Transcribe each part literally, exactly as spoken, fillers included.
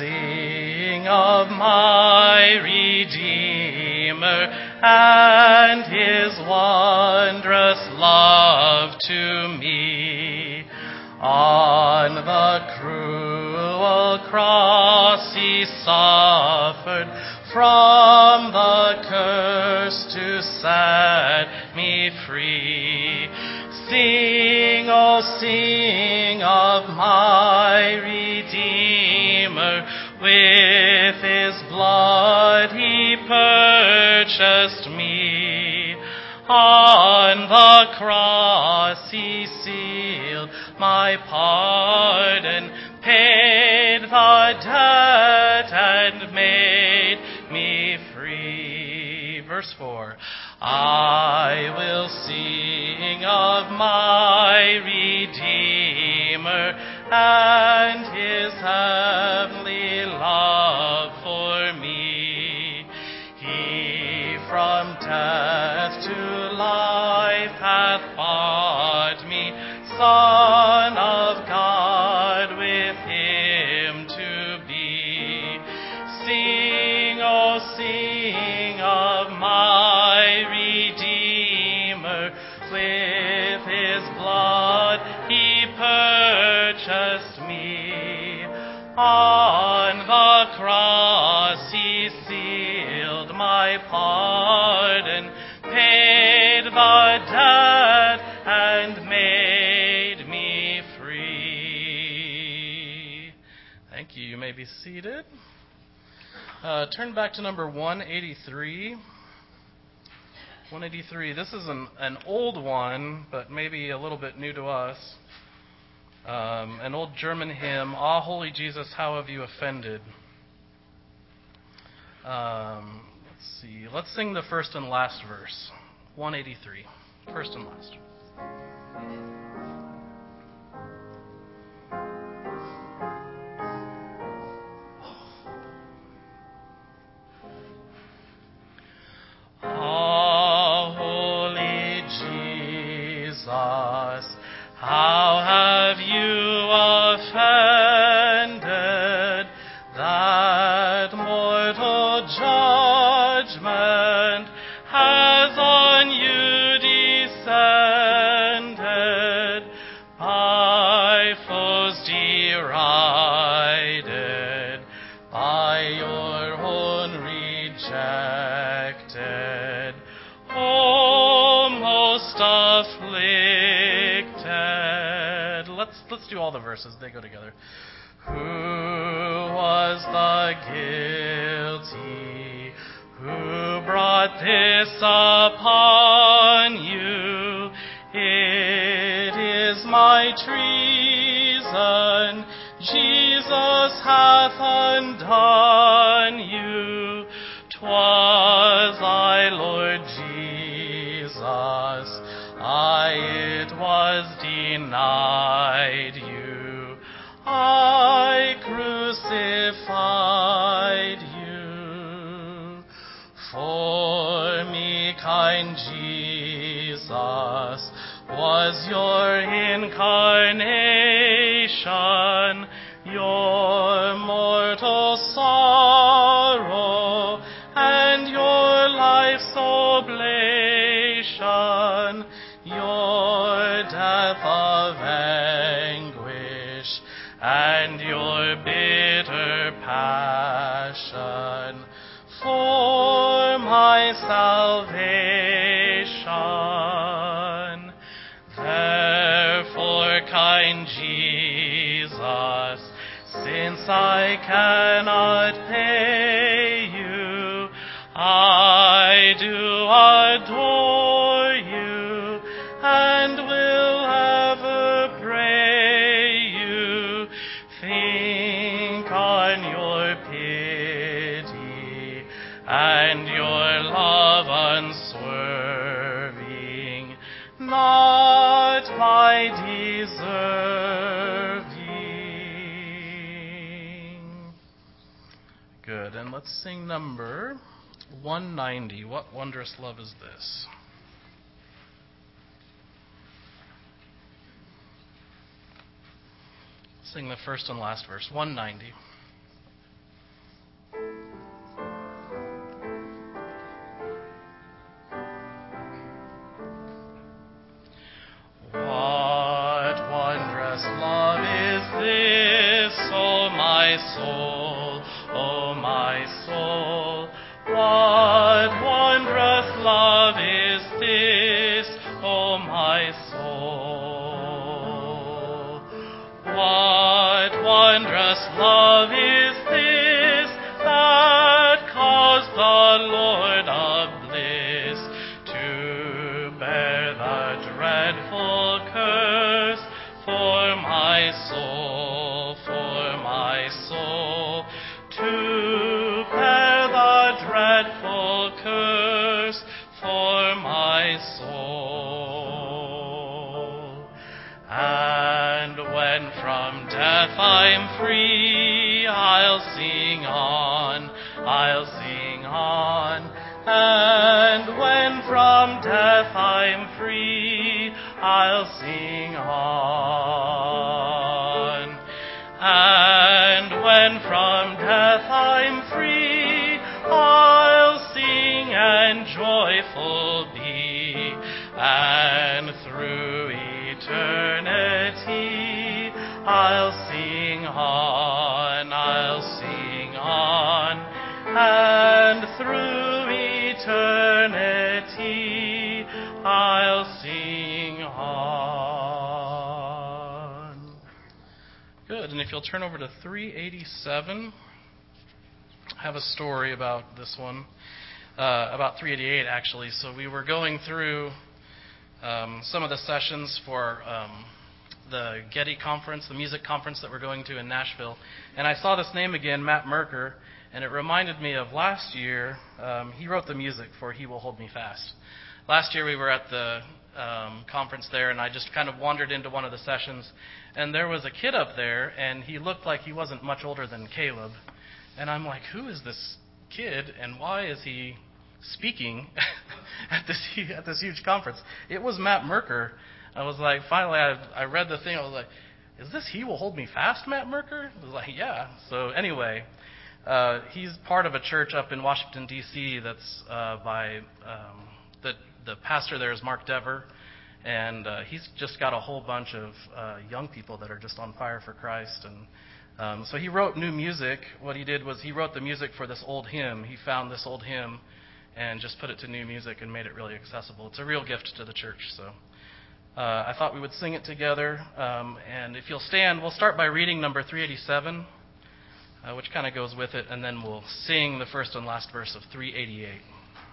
sing of my Redeemer and his wondrous love to me. On the cruel cross he suffered from the curse to set me free. Sing, oh sing of my Redeemer, with his blood he purchased me. On the cross he sealed my pardon, paid the debt and made me free. Verse four. I will sing of my Redeemer and his heavenly love for me. He from death to life hath bought me, Son of God, with him to be. Sing, oh sing of my Redeemer, with his blood he purchased me. On the cross he sealed my pardon, paid the debt and made me free. Thank you. You may be seated. Uh, turn back to number one eighty-three. one eighty-three. This is an, an old one, but maybe a little bit new to us. Um, an old German hymn, Ah, Holy Jesus, How Have You Offended? Um, let's see. Let's sing the first and last verse. one eighty-three. First and last. Ah, holy Jesus, how have you offended that mortal judgment has on you descended, by foes derided, by your own rejected, oh, most afflicted. Let's let's do all the verses. They go together. Who was the guilty? Who brought this upon you? It is my treason. Jesus hath undone you. 'Twas I, Lord Jesus, I it was denied you. I crucified you. For me, kind Jesus, was your incarnation, your mortal sorrow, and your life's oblation, your death of anguish, and your bitter passion, for my salvation. Therefore, kind Jesus, since I cannot pay you, I do adore you and will ever pray you. Think on your pity and your love unswerving, not my deserving. Good, and let's sing number one ninety. What wondrous love is this? Sing the first and last verse. one ninety. dreadful curse for my soul. And when from death I'm free, I'll sing on, I'll sing on. And when from death I'm free, I'll sing on. And when from death I'm free, I'll sing and joyful be. And through eternity, I'll sing on, I'll sing on. And through eternity, I'll sing on. Good. And if you'll turn over to three eighty-seven, I have a story about this one, uh, about three eighty-eight actually. So we were going through um, some of the sessions for um, the Getty conference, the music conference that we're going to in Nashville, and I saw this name again, Matt Merker, and it reminded me of last year. Um, he wrote the music for He Will Hold Me Fast. Last year we were at the um, conference there, and I just kind of wandered into one of the sessions, and there was a kid up there, and he looked like he wasn't much older than Caleb. And I'm like, who is this kid, and why is he speaking at this at this huge conference? It was Matt Merker. I was like, finally, I, I read the thing. I was like, is this He Will Hold Me Fast, Matt Merker? I was like, yeah. So anyway, uh, he's part of a church up in Washington, D C that's uh, by um, the the pastor there is Mark Dever, and uh, he's just got a whole bunch of uh, young people that are just on fire for Christ. And Um, so he wrote new music. What he did was he wrote the music for this old hymn. He found this old hymn and just put it to new music and made it really accessible. It's a real gift to the church. So uh, I thought we would sing it together. Um, and if you'll stand, we'll start by reading number three eighty-seven, uh, which kind of goes with it, and then we'll sing the first and last verse of three eighty-eight.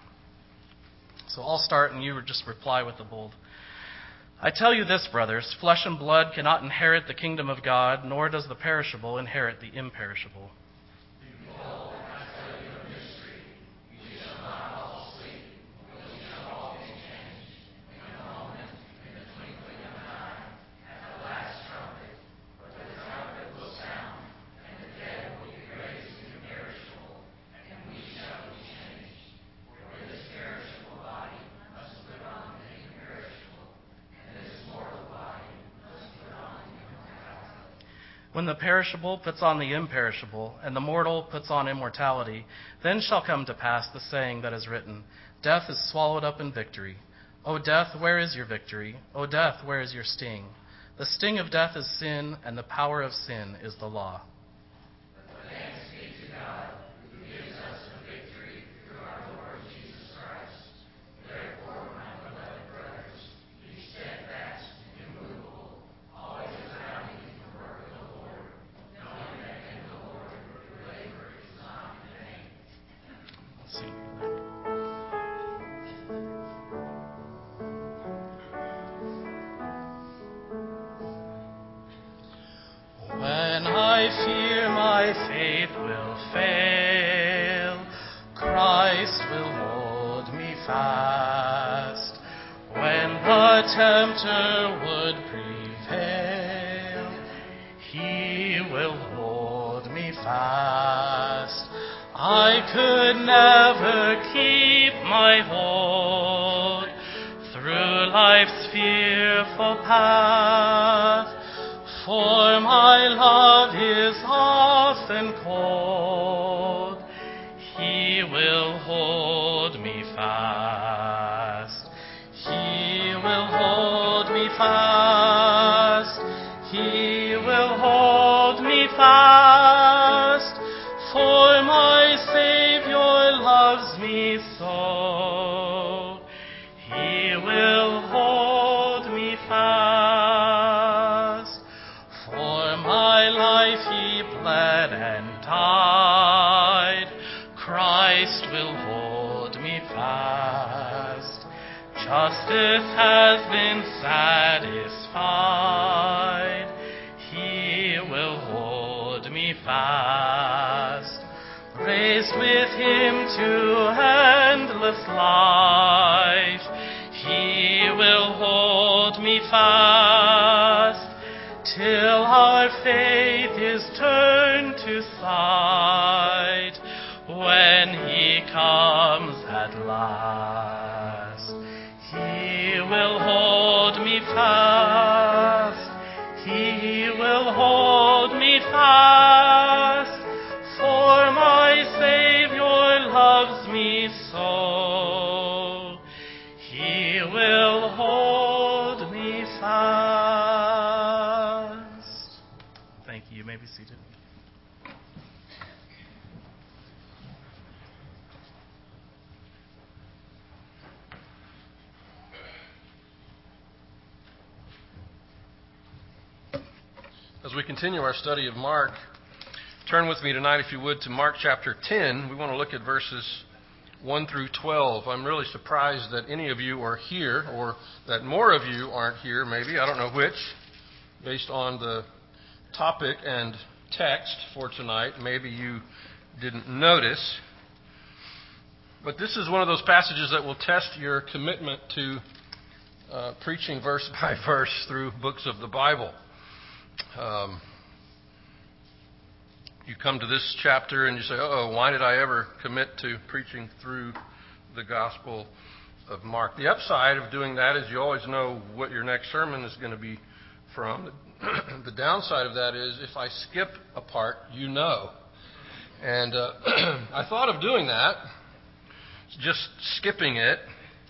So I'll start, and you would just reply with the bold. I tell you this, brothers, flesh and blood cannot inherit the kingdom of God, nor does the perishable inherit the imperishable. Behold, I tell you a mystery. You shall not all sleep, but we shall all be changed. In a moment, in the twinkling of an eye, at the last trumpet. For the trumpet will sound, and the dead will be raised imperishable, and we shall be changed. For this perishable body must put on the imperishable, and this mortal body must put on immortality. When the perishable puts on the imperishable, and the mortal puts on immortality, then shall come to pass the saying that is written, Death is swallowed up in victory. O death, where is your victory? O death, where is your sting? The sting of death is sin, and the power of sin is the law. But thanks be to God, who gives us the victory through our Lord Jesus Christ. Therefore, my beloved brothers, be steadfast, immovable, always abounding in the work of the Lord, knowing that in the Lord your labor is not in vain. Let's see. When I fear my faith will fail, Christ will hold me fast. When the tempter would prevail, He will hold me fast. I could never keep my hold through life's fearful path, for my love is often cold. He will hold me fast. He will hold me fast. He will hold me fast. For my Savior loves me so. He will hold me fast. For my life He bled and died. Christ will hold me fast. Justice has been satisfied. He will hold me fast. Raised raised with him to endless life. He will hold me fast till our faith is turned to sight. When he comes at last, he will hold me fast. He will hold me fast, for my Savior loves me so. He will hold me fast. Thank you. You may be seated. As we continue our study of Mark, turn with me tonight, if you would, to Mark chapter ten. We want to look at verses one through twelve. I'm really surprised that any of you are here, or that more of you aren't here, maybe. I don't know which, based on the topic and text for tonight. Maybe you didn't notice. But this is one of those passages that will test your commitment to uh, preaching verse by verse through books of the Bible. Um, you come to this chapter and you say, oh, why did I ever commit to preaching through the Gospel of Mark? The upside of doing that is you always know what your next sermon is going to be from. The downside of that is if I skip a part, you know. And uh, I thought of doing that, just skipping it,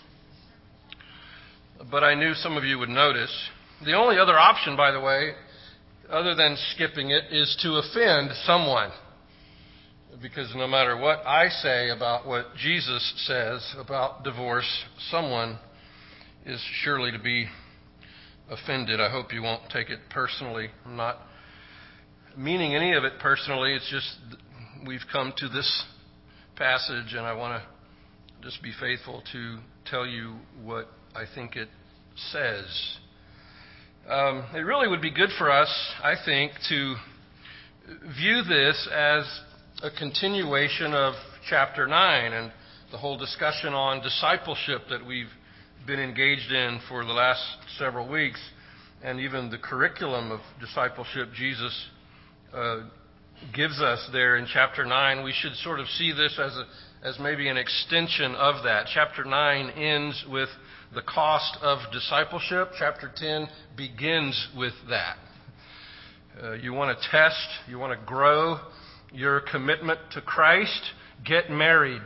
but I knew some of you would notice. The only other option, by the way, other than skipping it, is to offend someone. Because no matter what I say about what Jesus says about divorce, someone is surely to be offended. I hope you won't take it personally. I'm not meaning any of it personally. It's just we've come to this passage, and I want to just be faithful to tell you what I think it says. Um, it really would be good for us, I think, to view this as a continuation of chapter nine and the whole discussion on discipleship that we've been engaged in for the last several weeks, and even the curriculum of discipleship Jesus uh, gives us there in chapter nine. We should sort of see this as a, as maybe an extension of that. Chapter nine ends with the cost of discipleship. Chapter ten begins with that. Uh, you want to test, you want to grow your commitment to Christ, get married.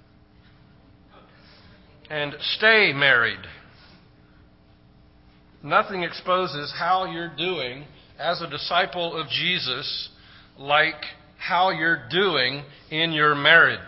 And stay married. Nothing exposes how you're doing as a disciple of Jesus like how you're doing in your marriage.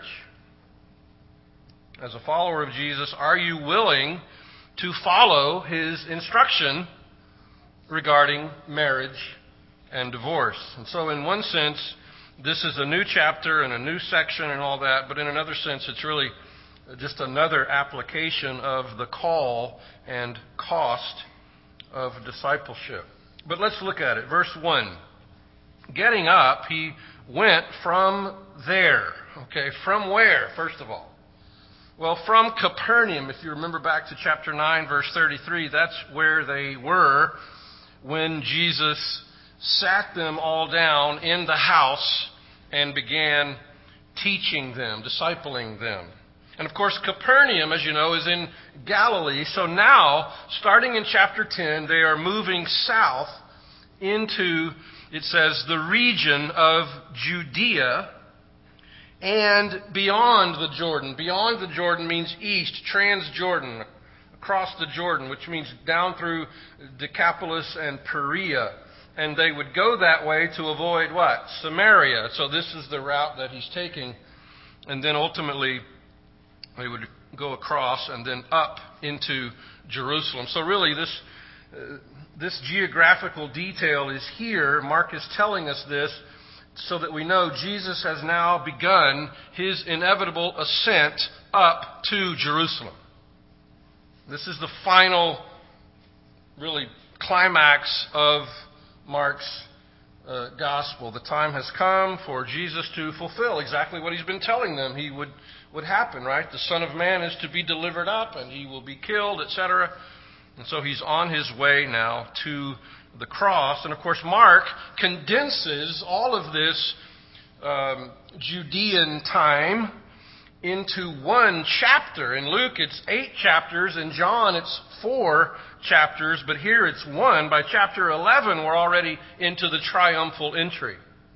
As a follower of Jesus, are you willing to follow his instruction regarding marriage and divorce? And so in one sense, this is a new chapter and a new section and all that, but in another sense, it's really just another application of the call and cost of discipleship. But let's look at it. Verse one. Getting up, he went from there. Okay, from where, first of all? Well, from Capernaum. If you remember back to chapter nine, verse thirty-three, that's where they were when Jesus sat them all down in the house and began teaching them, discipling them. And of course, Capernaum, as you know, is in Galilee. So now, starting in chapter ten, they are moving south into, it says, the region of Judea and beyond the Jordan. Beyond the Jordan means east, Transjordan, across the Jordan, which means down through Decapolis and Perea. And they would go that way to avoid what? Samaria. So this is the route that he's taking. And then ultimately, they would go across and then up into Jerusalem. So really, this uh, this geographical detail is here. Mark is telling us this so that we know Jesus has now begun his inevitable ascent up to Jerusalem. This is the final, really, climax of Mark's uh, gospel. The time has come for Jesus to fulfill exactly what he's been telling them he would, would happen, right? The Son of Man is to be delivered up and he will be killed, et cetera. And so he's on his way now to the cross. And of course, Mark condenses all of this um, Judean time into one chapter. In Luke, it's eight chapters. In John, it's four chapters. But here it's one. By chapter eleven, we're already into the triumphal entry.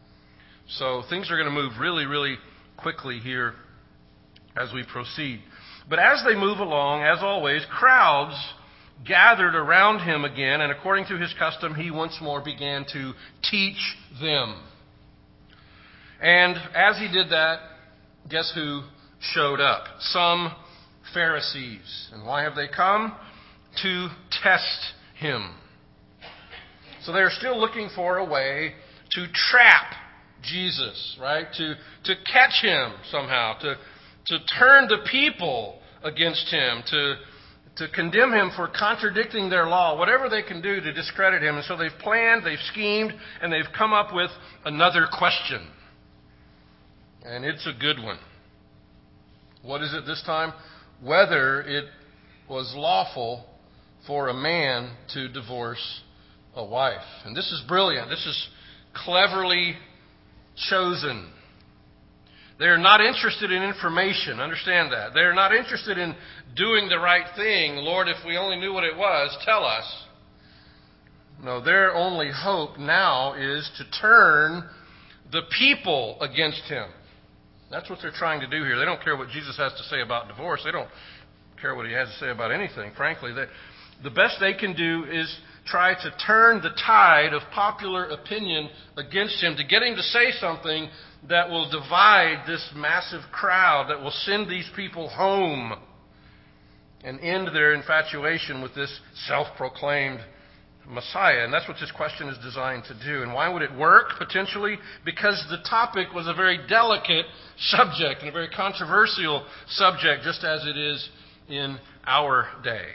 So things are going to move really, really quickly here as we proceed. But as they move along, as always, crowds gathered around him again. And according to his custom, he once more began to teach them. And as he did that, guess who showed up? Some Pharisees. And why have they come? To test him. So they're still looking for a way to trap Jesus, right? To, to catch him somehow, to, to turn the people against him, to, to condemn him for contradicting their law, whatever they can do to discredit him. And so they've planned, they've schemed, and they've come up with another question. And it's a good one. What is it this time? Whether it was lawful for a man to divorce a wife. And this is brilliant. This is cleverly chosen. They're not interested in information. Understand that. They're not interested in doing the right thing. Lord, if we only knew what it was, tell us. No, their only hope now is to turn the people against him. That's what they're trying to do here. They don't care what Jesus has to say about divorce. They don't care what he has to say about anything, frankly. They, the best they can do is try to turn the tide of popular opinion against him, to get him to say something that will divide this massive crowd, that will send these people home and end their infatuation with this self-proclaimed Messiah. And that's what this question is designed to do. And why would it work, potentially? Because the topic was a very delicate subject and a very controversial subject, just as it is in our day.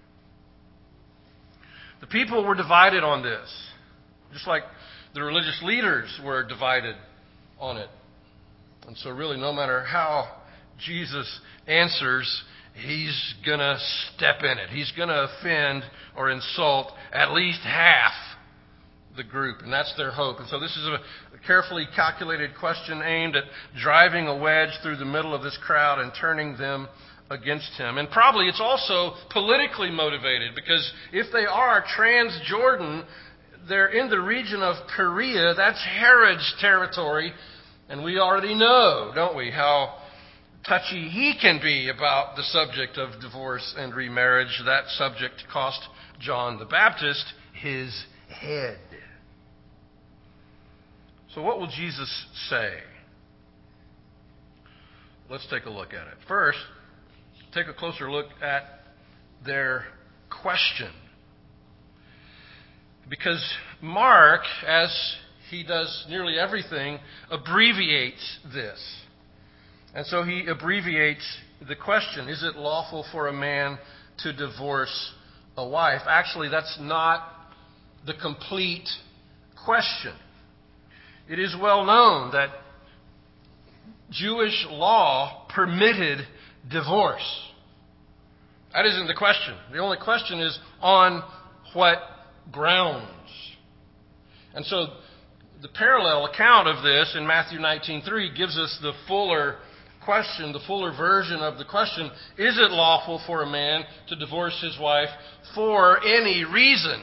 The people were divided on this, just like the religious leaders were divided on it. And so really, no matter how Jesus answers, he's going to step in it. He's going to offend or insult at least half the group, and that's their hope. And so this is a carefully calculated question aimed at driving a wedge through the middle of this crowd and turning them against him. And probably it's also politically motivated, because if they are Transjordan, they're in the region of Perea. That's Herod's territory, and we already know, don't we, how touchy he can be about the subject of divorce and remarriage. That subject cost John the Baptist his head. So what will Jesus say? Let's take a look at it. First, take a closer look at their question. Because Mark, as he does nearly everything, abbreviates this. And so he abbreviates the question, is it lawful for a man to divorce a wife? Actually, that's not the complete question. It is well known that Jewish law permitted divorce. That isn't the question. The only question is on what grounds. And so the parallel account of this in Matthew nineteen three gives us the fuller question, the fuller version of the question. Is it lawful for a man to divorce his wife for any reason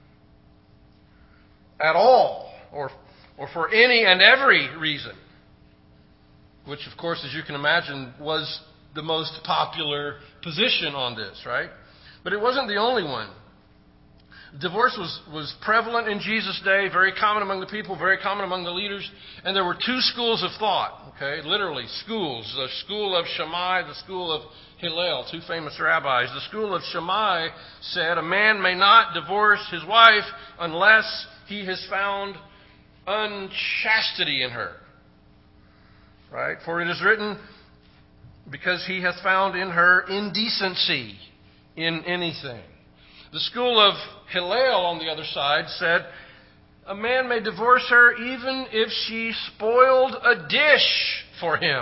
at all, or or for any and every reason? Which, of course, as you can imagine, was the most popular position on this, right? But it wasn't the only one. Divorce was, was prevalent in Jesus' day, very common among the people, very common among the leaders. And there were two schools of thought, okay, literally schools. The school of Shammai, the school of Hillel, two famous rabbis. The school of Shammai said a man may not divorce his wife unless he has found unchastity in her. Right? For it is written, because he hath found in her indecency in anything. The school of Hillel, on the other side, said a man may divorce her even if she spoiled a dish for him.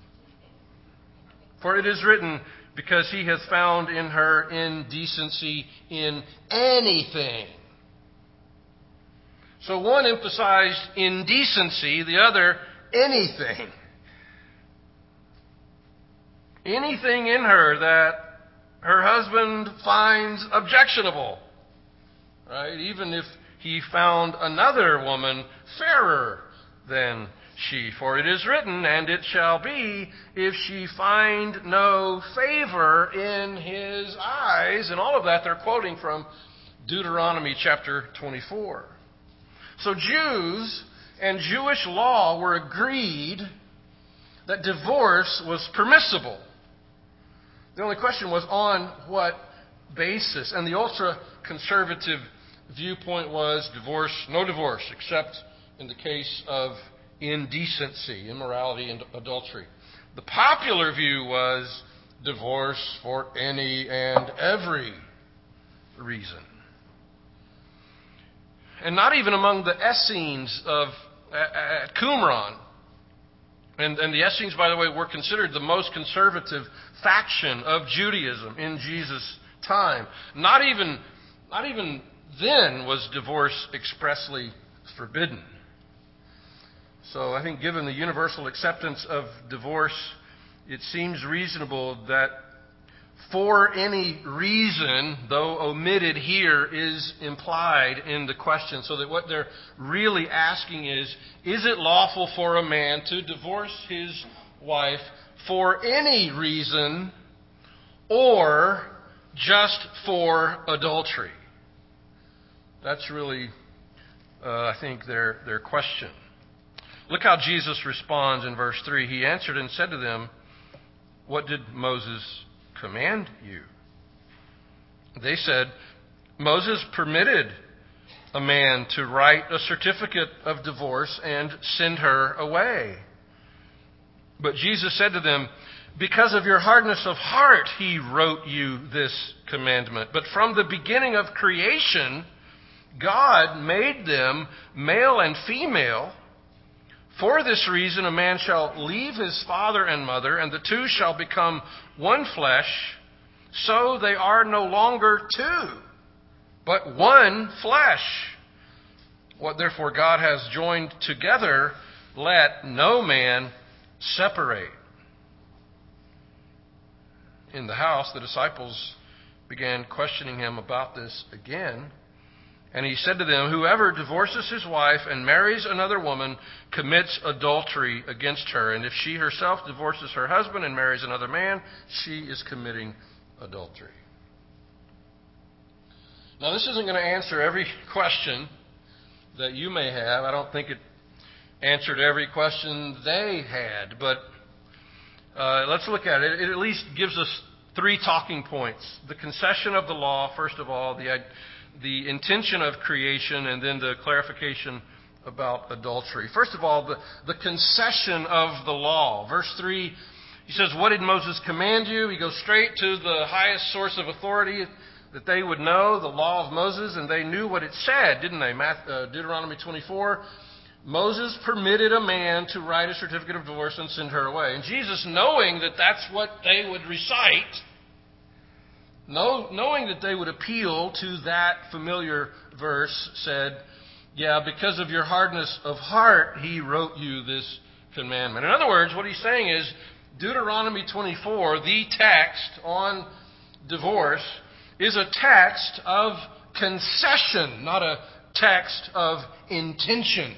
For it is written, because he has found in her indecency in anything. So one emphasized indecency, the other anything. Anything in her that her husband finds objectionable. Right? Even if he found another woman fairer than she. For it is written, and it shall be, if she find no favor in his eyes. And all of that they're quoting from Deuteronomy chapter twenty-four. So Jews and Jewish law were agreed that divorce was permissible. The only question was on what basis. And the ultra-conservative viewpoint was divorce, no divorce, except in the case of indecency, immorality, and adultery. The popular view was divorce for any and every reason. And not even among the Essenes of at Qumran. And, and the Essenes, by the way, were considered the most conservative faction of Judaism in Jesus' time. Not even, not even then was divorce expressly forbidden. So I think given the universal acceptance of divorce, it seems reasonable that for any reason, though omitted here, is implied in the question. So that what they're really asking is, is it lawful for a man to divorce his wife for any reason or just for adultery? That's really, uh, I think, their, their question. Look how Jesus responds in verse three. He answered and said to them, what did Moses command you? They said, Moses permitted a man to write a certificate of divorce and send her away. But Jesus said to them, because of your hardness of heart, he wrote you this commandment. But from the beginning of creation, God made them male and female. For this reason, a man shall leave his father and mother, and the two shall become one flesh. So they are no longer two, but one flesh. What therefore God has joined together, let no man separate. In the house, the disciples began questioning him about this again. And he said to them, whoever divorces his wife and marries another woman commits adultery against her. And if she herself divorces her husband and marries another man, she is committing adultery. Now, this isn't going to answer every question that you may have. I don't think it answered every question they had. But uh, let's look at it. It at least gives us three talking points. The concession of the law, first of all, the the intention of creation, and then the clarification about adultery. First of all, the, the concession of the law. Verse three, he says, what did Moses command you? He goes straight to the highest source of authority that they would know, the law of Moses, and they knew what it said, didn't they? Uh, Deuteronomy twenty-four, Moses permitted a man to write a certificate of divorce and send her away. And Jesus, knowing that that's what they would recite, Know, knowing that they would appeal to that familiar verse, said, yeah, because of your hardness of heart, he wrote you this commandment. In other words, what he's saying is, Deuteronomy twenty-four, the text on divorce, is a text of concession, not a text of intention.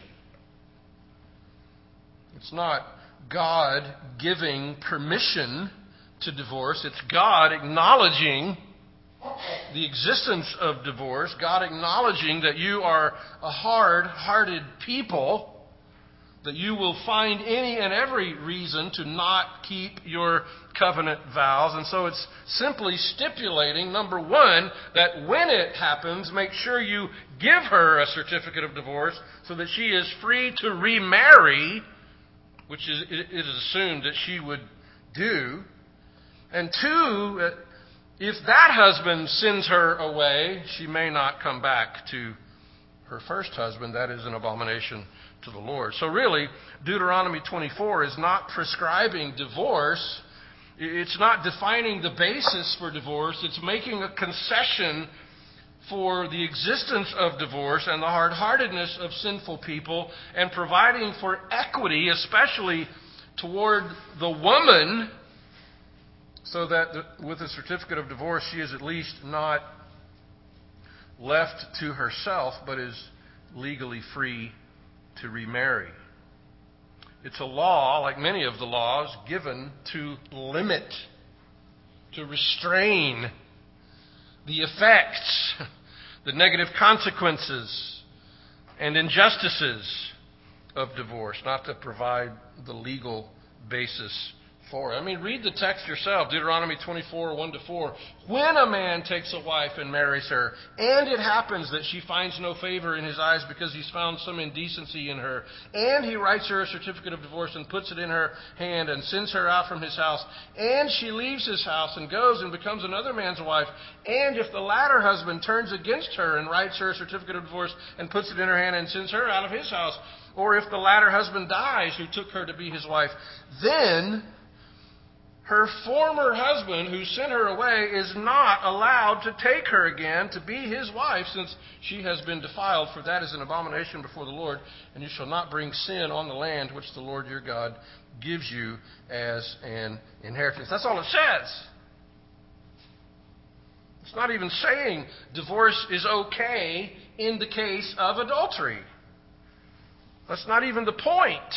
It's not God giving permission to divorce. It's God acknowledging the existence of divorce, God acknowledging that you are a hard-hearted people, that you will find any and every reason to not keep your covenant vows. And so it's simply stipulating, number one, that when it happens, make sure you give her a certificate of divorce so that she is free to remarry, which is, it is assumed that she would do. And two, if that husband sends her away, she may not come back to her first husband, that is an abomination to the Lord. So really, Deuteronomy twenty-four is not prescribing divorce. It's not defining the basis for divorce. It's making a concession for the existence of divorce and the hard-heartedness of sinful people, and providing for equity, especially toward the woman, so that the, with a certificate of divorce, she is at least not left to herself, but is legally free to remarry. It's a law, like many of the laws, given to limit, to restrain the effects, the negative consequences, and injustices of divorce, not to provide the legal basis for it. I mean, read the text yourself, Deuteronomy twenty-four, one to four. When a man takes a wife and marries her, and it happens that she finds no favor in his eyes because he's found some indecency in her, and he writes her a certificate of divorce and puts it in her hand and sends her out from his house, and she leaves his house and goes and becomes another man's wife, and if the latter husband turns against her and writes her a certificate of divorce and puts it in her hand and sends her out of his house, or if the latter husband dies who took her to be his wife, then her former husband who sent her away is not allowed to take her again to be his wife, since she has been defiled, for that is an abomination before the Lord, and you shall not bring sin on the land which the Lord your God gives you as an inheritance. That's all it says. It's not even saying divorce is okay in the case of adultery. That's not even the point.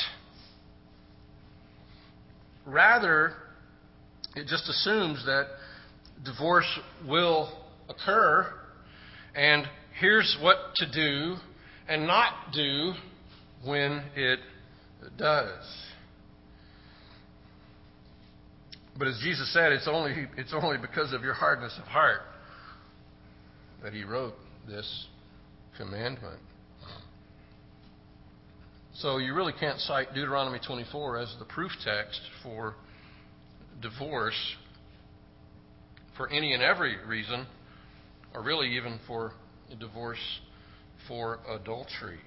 Rather, it just assumes that divorce will occur, and here's what to do and not do when it does. But as Jesus said, it's only, it's only because of your hardness of heart that he wrote this commandment. So you really can't cite Deuteronomy twenty-four as the proof text for divorce for any and every reason, or really even for divorce for adultery.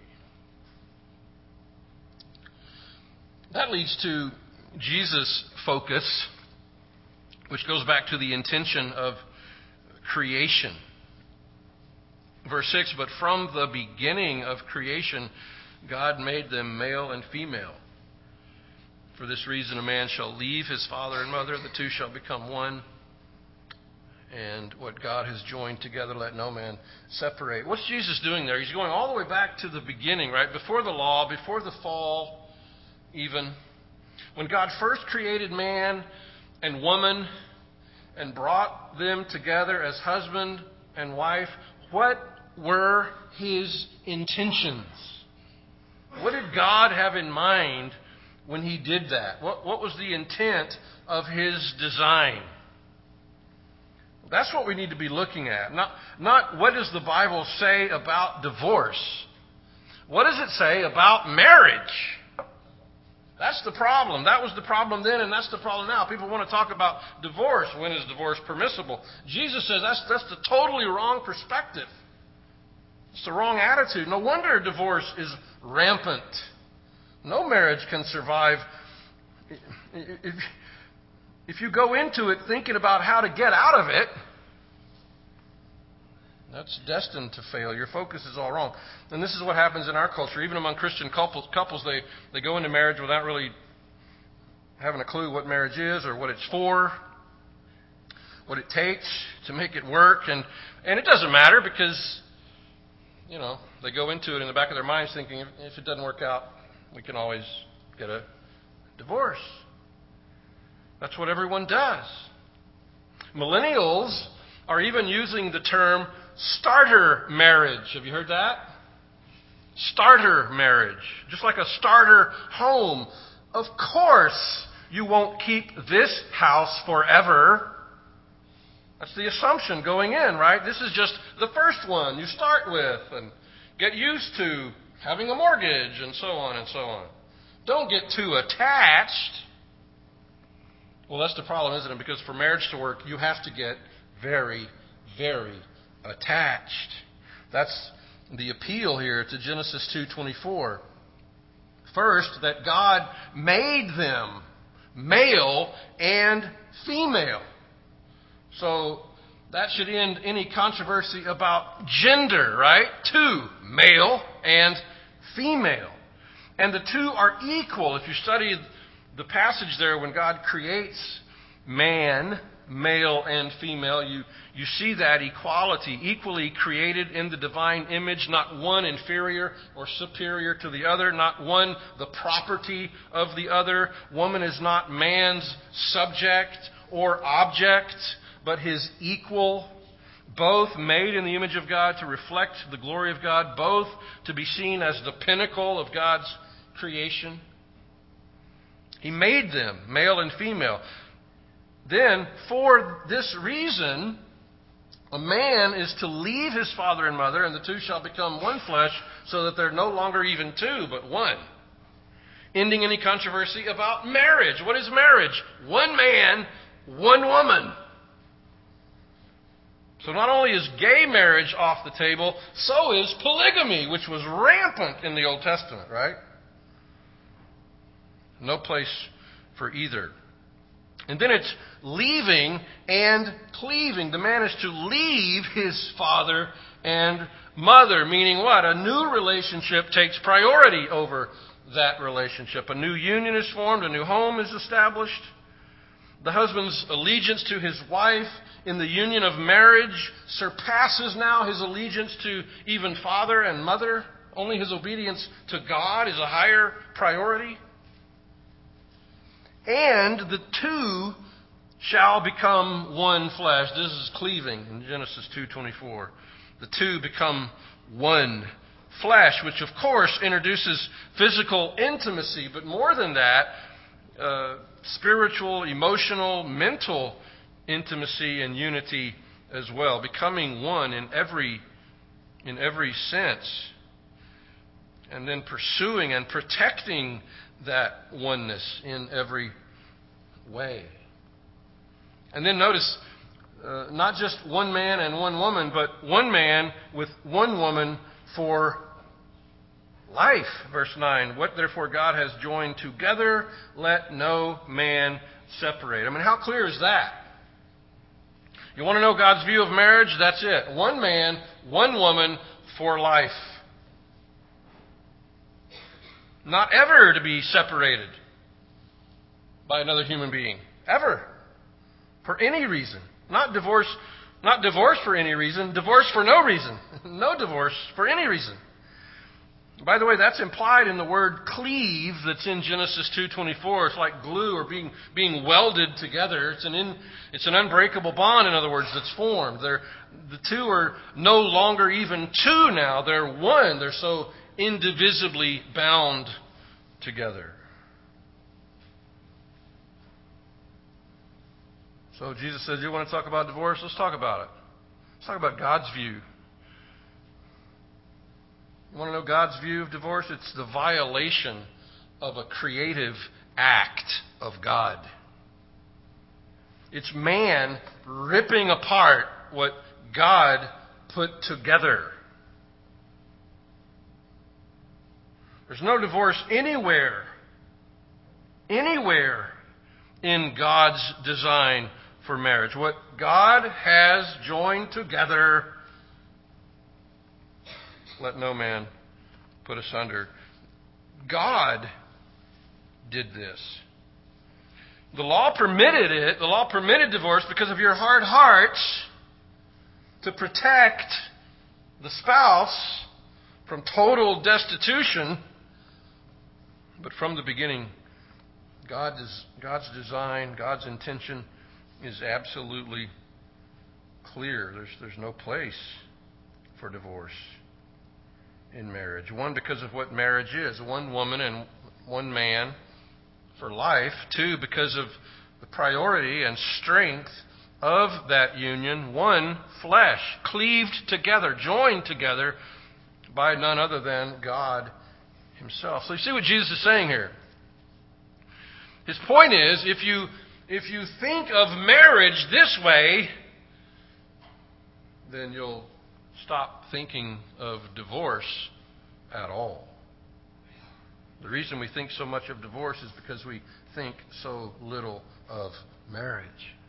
That leads to Jesus' focus, which goes back to the intention of creation. Verse six, but from the beginning of creation, God made them male and female. For this reason, a man shall leave his father and mother, the two shall become one. And what God has joined together, let no man separate. What's Jesus doing there? He's going all the way back to the beginning, right? Before the law, before the fall, even. When God first created man and woman and brought them together as husband and wife, what were his intentions? What did God have in mind when he did that? What, what was the intent of his design? That's what we need to be looking at. Not, not what does the Bible say about divorce. What does it say about marriage? That's the problem. That was the problem then, and that's the problem now. People want to talk about divorce. When is divorce permissible? Jesus says that's, that's the totally wrong perspective. It's the wrong attitude. No wonder divorce is rampant. No marriage can survive. If, if you go into it thinking about how to get out of it, that's destined to fail. Your focus is all wrong. And this is what happens in our culture. Even among Christian couples, couples they, they go into marriage without really having a clue what marriage is or what it's for, what it takes to make it work. And, and it doesn't matter because, you know, they go into it in the back of their minds thinking, if, if it doesn't work out, we can always get a divorce. That's what everyone does. Millennials are even using the term starter marriage. Have you heard that? Starter marriage. Just like a starter home. Of course, you won't keep this house forever. That's the assumption going in, right? This is just the first one you start with and get used to having a mortgage and so on and so on. Don't get too attached. Well, that's the problem, isn't it? Because for marriage to work, you have to get very, very attached. That's the appeal here to Genesis two twenty-four. First, that God made them male and female. So that should end any controversy about gender, right? Two, male and female. And the two are equal. If you study the passage there, when God creates man, male and female, you, you see that equality, equally created in the divine image, not one inferior or superior to the other, not one the property of the other. Woman is not man's subject or object, but his equal. Both made in the image of God to reflect the glory of God, both to be seen as the pinnacle of God's creation. He made them, male and female. Then, for this reason, a man is to leave his father and mother, and the two shall become one flesh, so that they're no longer even two, but one. Ending any controversy about marriage. What is marriage? One man, one woman. So not only is gay marriage off the table, so is polygamy, which was rampant in the Old Testament, right? No place for either. And then it's leaving and cleaving. The man is to leave his father and mother, meaning what? A new relationship takes priority over that relationship. A new union is formed, a new home is established. The husband's allegiance to his wife in the union of marriage surpasses now his allegiance to even father and mother. Only his obedience to God is a higher priority. And the two shall become one flesh. This is cleaving in Genesis two twenty-four. The two become one flesh, which of course introduces physical intimacy, but more than that, uh, spiritual, emotional, mental intimacy and unity as well, becoming one in every in every sense, and then pursuing and protecting that oneness in every way. And then notice, uh, not just one man and one woman, but one man with one woman for life. Verse nine, what therefore God has joined together, let no man separate. I mean, how clear is that? You want to know God's view of marriage? That's it. One man, one woman for life. Not ever to be separated by another human being. Ever. For any reason. Not divorce, not divorce for any reason. Divorce for no reason. No divorce for any reason. By the way, that's implied in the word cleave that's in Genesis two twenty-four. It's like glue or being being welded together. It's an in, it's an unbreakable bond, in other words, that's formed. They're, the two are no longer even two now. They're one. They're so indivisibly bound together. So Jesus says, you want to talk about divorce? Let's talk about it. Let's talk about God's view. You want to know God's view of divorce? It's the violation of a creative act of God. It's man ripping apart what God put together. There's no divorce anywhere, anywhere in God's design for marriage. What God has joined together, let no man put asunder. God did this. The law permitted it. The law permitted divorce because of your hard hearts to protect the spouse from total destitution. But from the beginning, God is, God's design, God's intention is absolutely clear. There's, there's no place for divorce in marriage. One, because of what marriage is. One woman and one man for life. Two, because of the priority and strength of that union. One flesh, cleaved together, joined together by none other than God Himself. So you see what Jesus is saying here. His point is, if you if you think of marriage this way, then you'll stop thinking of divorce at all. The reason we think so much of divorce is because we think so little of marriage.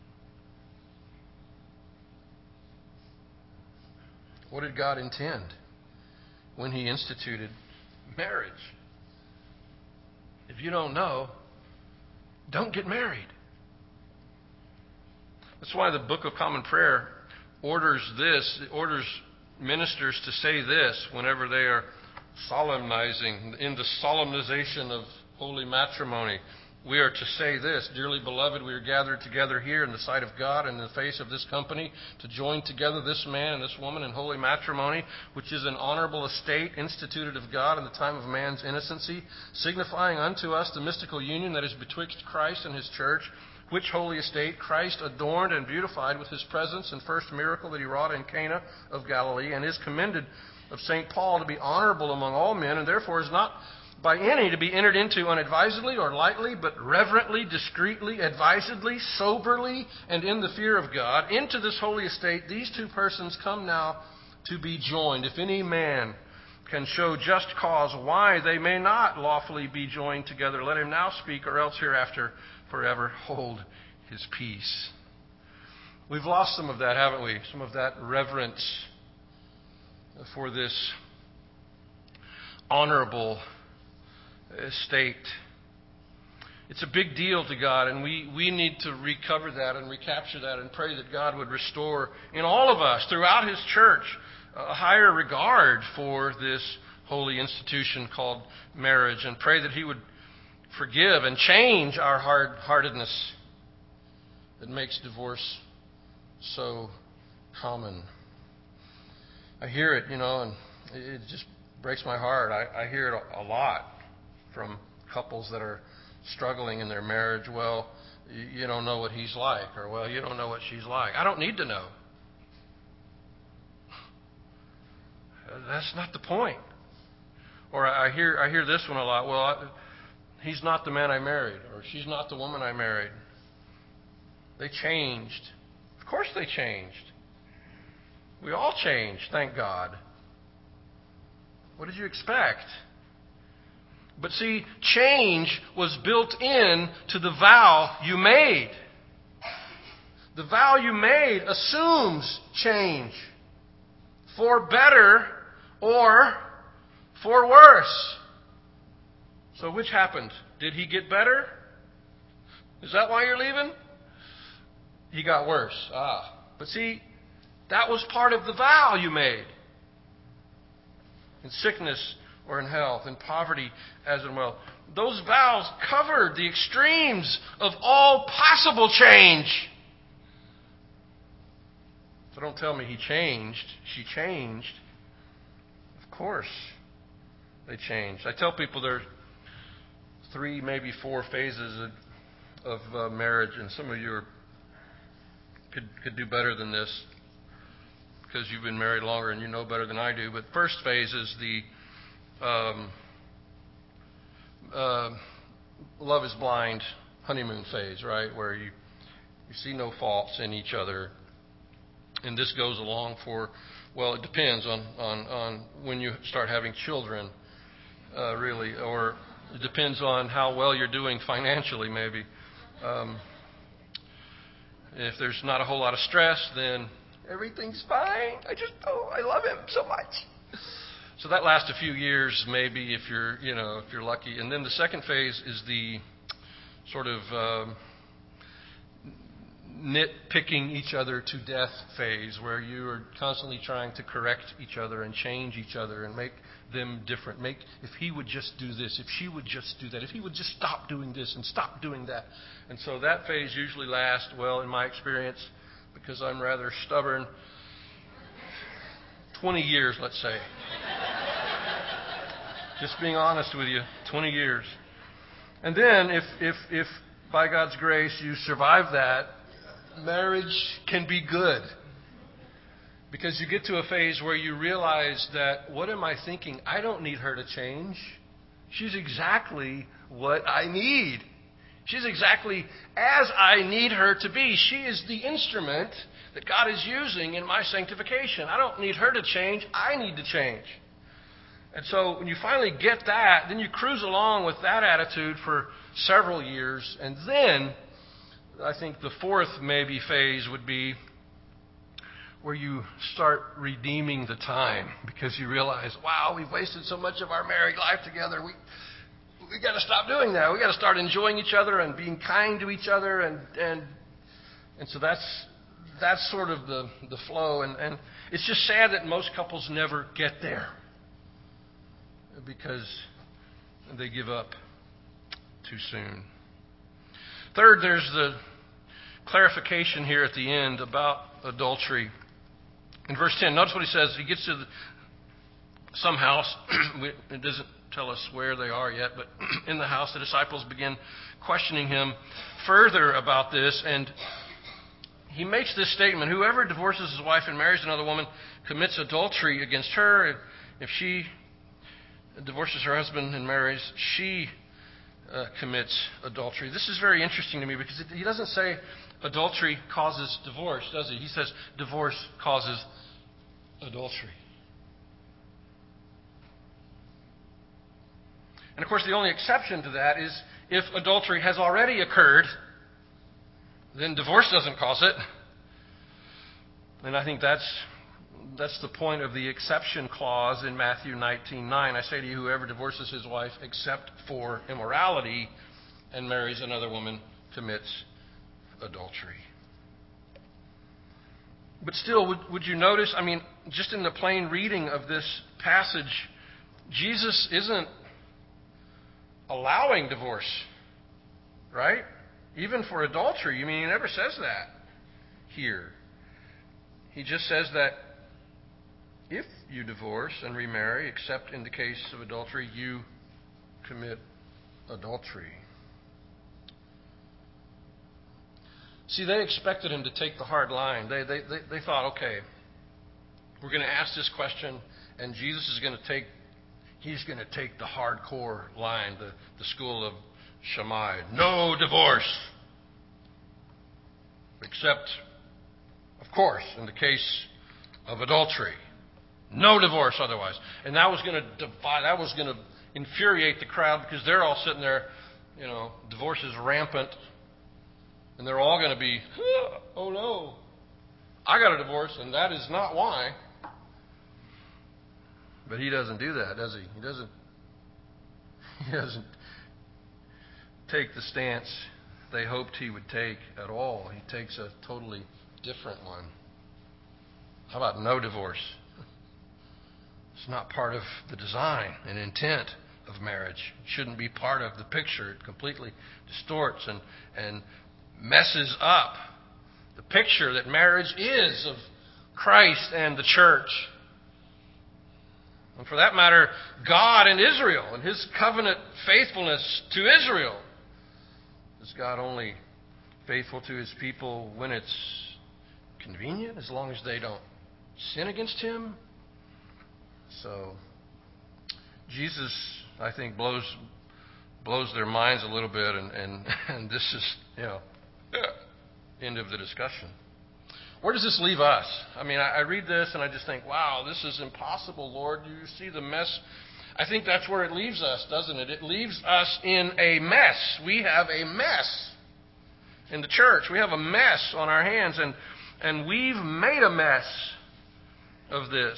What did God intend when He instituted marriage? If you don't know, don't get married. That's why the Book of Common Prayer orders this, it orders ministers to say this whenever they are solemnizing, in the solemnization of holy matrimony. We are to say this: Dearly beloved, we are gathered together here in the sight of God and in the face of this company to join together this man and this woman in holy matrimony, which is an honorable estate instituted of God in the time of man's innocency, signifying unto us the mystical union that is betwixt Christ and His church, which holy estate Christ adorned and beautified with His presence and first miracle that He wrought in Cana of Galilee, and is commended of Saint Paul to be honorable among all men, and therefore is not by any to be entered into unadvisedly or lightly, but reverently, discreetly, advisedly, soberly, and in the fear of God. Into this holy estate these two persons come now to be joined. If any man can show just cause why they may not lawfully be joined together, let him now speak, or else hereafter forever hold his peace. We've lost some of that, haven't we? Some of that reverence for this honorable estate. It's a big deal to God, and we, we need to recover that and recapture that and pray that God would restore in all of us, throughout His church, a higher regard for this holy institution called marriage, and pray that He would forgive and change our hard-heartedness that makes divorce so common. I hear it, you know, and it just breaks my heart. I, I hear it a lot from couples that are struggling in their marriage. Well, you, you don't know what he's like, or well, you don't know what she's like. I don't need to know. That's not the point. Or I hear I hear this one a lot. Well, I, he's not the man I married, or she's not the woman I married. They changed. Of course they changed. We all changed, thank God. What did you expect? But see, change was built in to the vow you made. The vow you made assumes change, for better or for worse. So which happened? Did he get better? Is that why you're leaving? He got worse. Ah. But see, that was part of the vow you made. In sickness or in health, in poverty as in wealth. Those vows covered the extremes of all possible change. So don't tell me he changed. She changed. Of course they changed. I tell people there are three, maybe four phases of, of uh, marriage, and some of you are, could, could do better than this because you've been married longer and you know better than I do. But first phase is the Um, uh, love is blind honeymoon phase, right? Where you, you see no faults in each other. And this goes along for, well, it depends on, on, on when you start having children, uh, really. Or it depends on how well you're doing financially, maybe. Um, if there's not a whole lot of stress, then everything's fine. I just, oh, I love him so much. So that lasts a few years, maybe, if you're, you know, if you're lucky. And then the second phase is the sort of um, nitpicking each other to death phase, where you are constantly trying to correct each other and change each other and make them different. Make if he would just do this, if she would just do that, if he would just stop doing this and stop doing that. And so that phase usually lasts, well, in my experience, because I'm rather stubborn, twenty years, let's say. Just being honest with you, twenty years. And then if, if, if by God's grace you survive that, marriage can be good. Because you get to a phase where you realize that, what am I thinking? I don't need her to change. She's exactly what I need. She's exactly as I need her to be. She is the instrument that God is using in my sanctification. I don't need her to change. I need to change. And so when you finally get that, then you cruise along with that attitude for several years. And then I think the fourth maybe phase would be where you start redeeming the time because you realize, wow, we've wasted so much of our married life together. We we got to stop doing that. We got to start enjoying each other and being kind to each other, and and and so that's that's sort of the the flow. And and it's just sad that most couples never get there because they give up too soon. Third, there's the clarification here at the end about adultery. In verse ten, notice what he says. He gets to the, some house. It doesn't tell us where they are yet, but in the house, the disciples begin questioning him further about this. And he makes this statement: whoever divorces his wife and marries another woman commits adultery against her. If she divorces her husband and marries, she uh, commits adultery. This is very interesting to me because it, he doesn't say adultery causes divorce, does he? He says divorce causes adultery. And of course, the only exception to that is if adultery has already occurred, then divorce doesn't cause it. And I think that's that's the point of the exception clause in Matthew nineteen nine. I say to you, whoever divorces his wife except for immorality and marries another woman commits adultery. But still, would, would you notice, I mean, just in the plain reading of this passage, Jesus isn't allowing divorce, right? Even for adultery. I mean, he never says that here. He just says that if you divorce and remarry, except in the case of adultery, you commit adultery. See, they expected him to take the hard line. They, they, they, they thought, okay, we're going to ask this question, and Jesus is going to take, he's going to take the hardcore line, the, the school of Shammai. No divorce. Except, of course, in the case of adultery. No divorce otherwise. And that was going to divide, that was going to infuriate the crowd because they're all sitting there, you know, divorce is rampant. And they're all going to be, oh no, I got a divorce, and that is not why. But he doesn't do that, does he? He doesn't. He doesn't take the stance they hoped he would take at all. He takes a totally different one. How about no divorce? It's not part of the design and intent of marriage. It shouldn't be part of the picture. It completely distorts and and messes up the picture that marriage is of Christ and the church. And for that matter, God and Israel and his covenant faithfulness to Israel. Is God only faithful to his people when it's convenient, as long as they don't sin against him? So Jesus, I think, blows blows their minds a little bit, and, and, and this is, you know, end of the discussion. Where does this leave us? I mean, I, I read this and I just think, wow, this is impossible, Lord. Do you see the mess? I think that's where it leaves us, doesn't it? It leaves us in a mess. We have a mess in the church. We have a mess on our hands, and, and we've made a mess of this.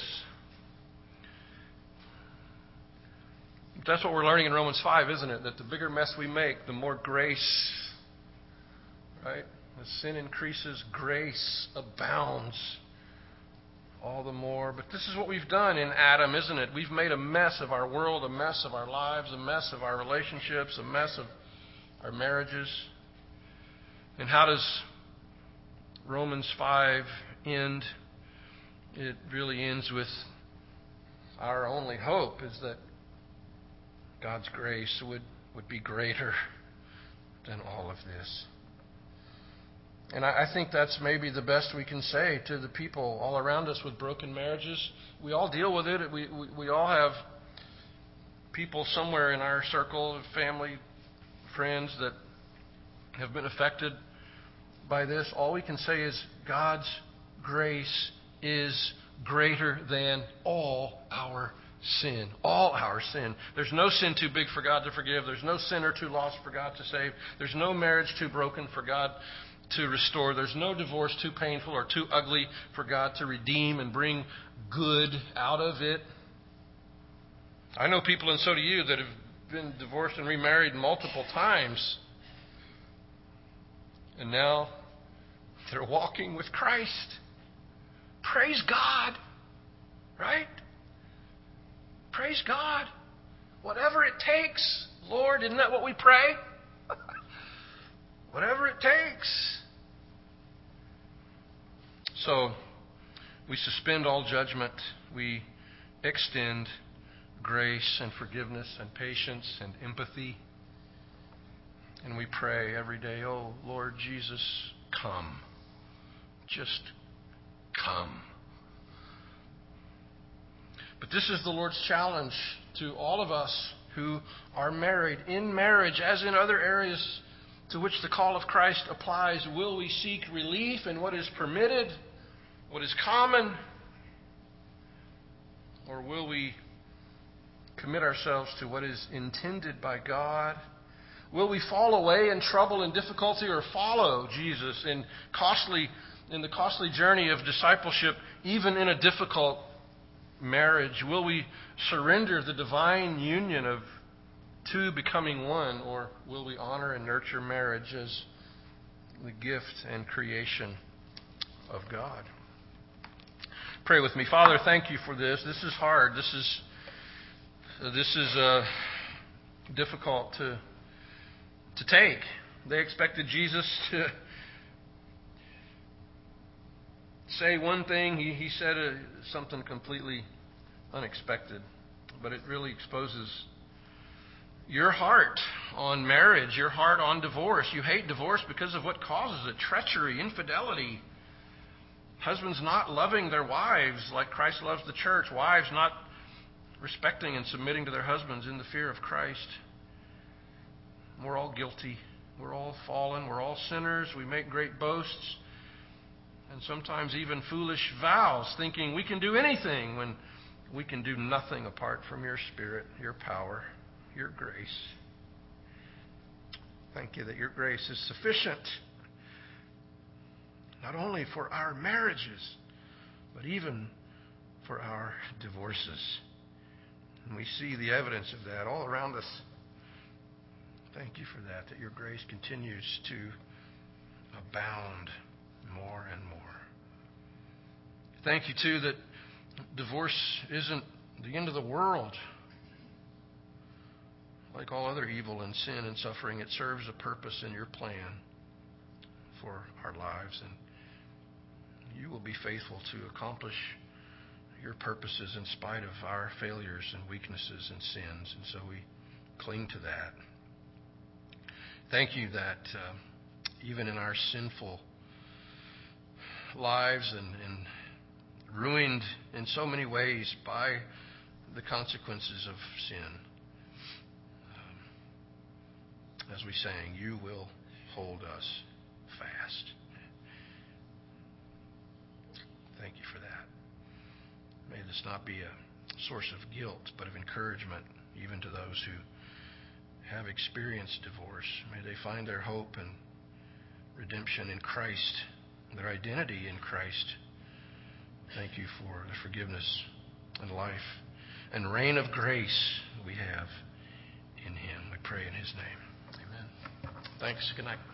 That's what we're learning in Romans five, isn't it? That the bigger mess we make, the more grace. Right? As sin increases, grace abounds all the more. But this is what we've done in Adam, isn't it? We've made a mess of our world, a mess of our lives, a mess of our relationships, a mess of our marriages. And how does Romans five end? It really ends with our only hope is that God's grace would, would be greater than all of this. And I, I think that's maybe the best we can say to the people all around us with broken marriages. We all deal with it. We, we, we all have people somewhere in our circle, family, friends, that have been affected by this, all we can say is God's grace is greater than all our sin. All our sin. There's no sin too big for God to forgive. There's no sinner too lost for God to save. There's no marriage too broken for God to restore. There's no divorce too painful or too ugly for God to redeem and bring good out of it. I know people, and so do you, that have been divorced and remarried multiple times. And now they're walking with Christ. Praise God. Right? Praise God. Whatever it takes. Lord, isn't that what we pray? Whatever it takes. So, we suspend all judgment. We extend grace and forgiveness and patience and empathy. And we pray every day, oh, Lord Jesus, come. Just come. But this is the Lord's challenge to all of us who are married. In marriage, as in other areas to which the call of Christ applies, will we seek relief in what is permitted, what is common, or will we commit ourselves to what is intended by God? Will we fall away in trouble and difficulty, or follow Jesus in costly in the costly journey of discipleship, even in a difficult marriage? Will we surrender the divine union of two becoming one, or will we honor and nurture marriage as the gift and creation of God? Pray with me. Father, thank you for this. This is hard. This is this is uh, difficult to to take. They expected Jesus to say one thing. He, he said uh, something completely unexpected. But it really exposes your heart on marriage, your heart on divorce. You hate divorce because of what causes it: treachery, infidelity, husbands not loving their wives like Christ loves the church, wives not respecting and submitting to their husbands in the fear of Christ. We're all guilty. We're all fallen. We're all sinners. We make great boasts and sometimes even foolish vows, thinking we can do anything when we can do nothing apart from your Spirit, your power, your grace. Thank you that your grace is sufficient, not only for our marriages, but even for our divorces. And we see the evidence of that all around us. Thank you for that, that your grace continues to abound more and more. Thank you, too, that divorce isn't the end of the world. Like all other evil and sin and suffering, it serves a purpose in your plan for our lives. And you will be faithful to accomplish your purposes in spite of our failures and weaknesses and sins. And so we cling to that. Thank you that uh, even in our sinful lives and, and ruined in so many ways by the consequences of sin, um, as we sang, you will hold us fast. Thank you for that. May this not be a source of guilt, but of encouragement, even to those who have experienced divorce. May they find their hope and redemption in Christ, their identity in Christ. Thank you for the forgiveness and life and reign of grace we have in Him. We pray in His name. Amen. Thanks. Good night.